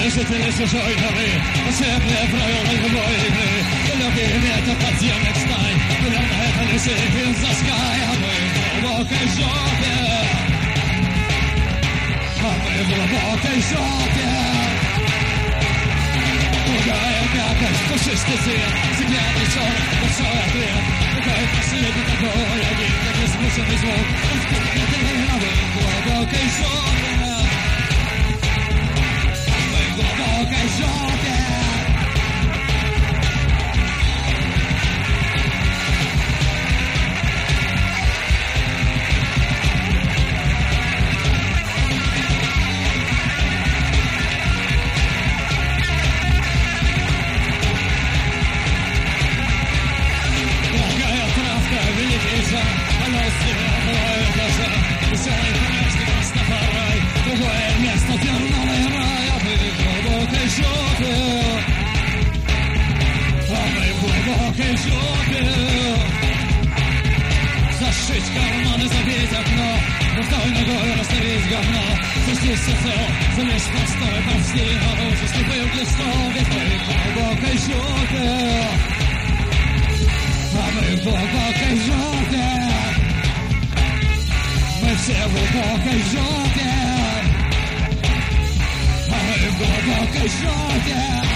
жители чужой горы, волшебные правила любой игры. Далекий ветер подземных стай, наверное, это лишь in the sky. А мы в глубокой жопе, а мы в глубокой жопе. Другая мякоть, пушистый цвет, стеклянный черный, большой ответ. Какой последний такой один, как искусственный звук. Откуда ты, а мы в глубокой жопе. В глубокой жопе. Дорогая травка, великий жар, она светлая глаза. Веселый промежный Растафарай, другое место дверного рая. В глубокой жопе, а мы в глубокой жопе. Зашить карманы, забить окно, рукой ногой расставить говно. Спустись всецело, залезь простой, ползти наружу, слепым глистом. Ведь мы в глубокой жопе, а мы в глубокой жопе. Мы все в глубокой жопе. В глубокой жопе.